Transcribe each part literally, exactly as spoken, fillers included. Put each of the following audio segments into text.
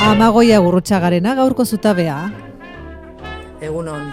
Amagoia Gurrutxagarena gaurko zutabea. Egunon.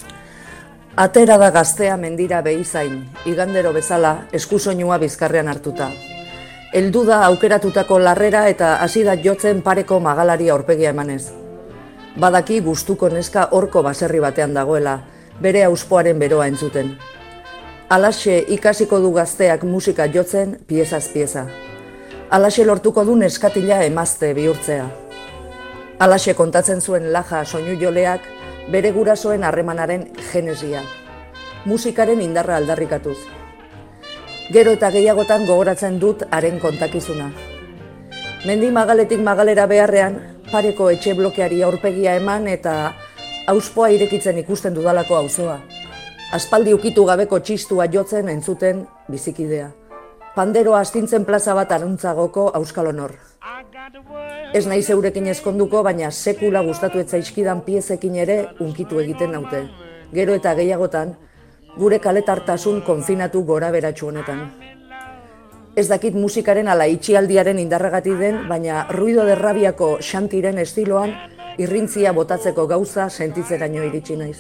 Atera da gaztea mendira behizain, igandero bezala eskusoinua bizkarrean hartuta. Heldu da aukeratutako larrera eta hasi da jotzen pareko magalari aurpegia emanez. Badaki gustuko neska horko baserri batean dagoela, bere auspoaren beroa entzuten. Alaxe ikasiko du gazteak musika jotzen piezaz pieza. Alaxe lortuko du neskatila emazte bihurtzea. Alaxe kontatzen zuen laja soinu joleak bere gurasoen harremanaren genesia. Musikaren indarra aldarrikatuz. Gero eta gehiagotan gogoratzen dut haren kontakizuna. Mendi magaletik magalera beharrean, pareko etxe blokeari aurpegia eman eta auspoa irekitzen ikusten dudalako auzoa. Aspaldi ukitu gabeko txistua jotzen entzuten bizikidea. Panderoa astintzen plaza bat aruntzagoko Euskalonor. Ez naiz eurekin ezkonduko, baina sekula gustatu ez zaizkidan piezekin ere unkitu egiten naute. Gero eta gehiagotan, gure kaletartasun konfinatu gora beratxu honetan. Ez dakit musikaren ala itxialdiaren indarragatik den, baina ruido de rabiako xantiren estiloan irrintzia botatzeko gauza sentitzeraino iritsi naiz.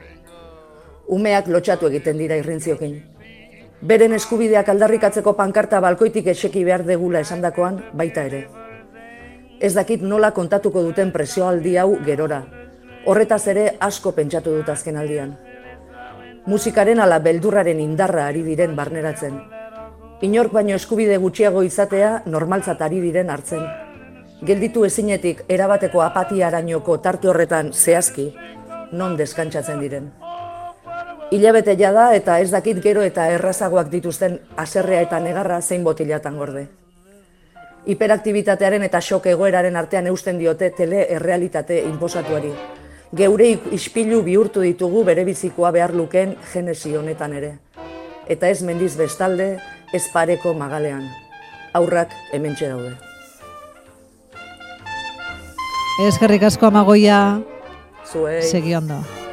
Umeak lotxatu egiten dira irrintziokin. Beren eskubideak aldarrikatzeko pankarta balkoitik eseki behar degula esandakoan baita ere. Ez dakit nola kontatuko duten presioaldi hau gerora. Horretaz ere asko pentsatu dut azken aldian. Musikaren ala beldurraren indarra ari diren barneratzen. Inork baino eskubide gutxiago izatea normaltzat ari diren hartzen. Gelditu ezinetik erabateko apatiarainoko tarte horretan zehazki, non deskantsatzen diren. Hilabete jada eta ez dakit gero eta errazagoak dituzten haserrea eta negarra zein botilatan gorde. Hiperaktibitatearen eta xok egoeraren artean eusten diote tele-errealitate inposatuari. Geure ispilu bihurtu ditugu berebizikoa behar lukeen genesi honetan ere. Eta ez mendiz bestalde, ez pareko magalean. Aurrak hementxe daude. Eskerrik asko Amagoia. Zuei. Segi ondo.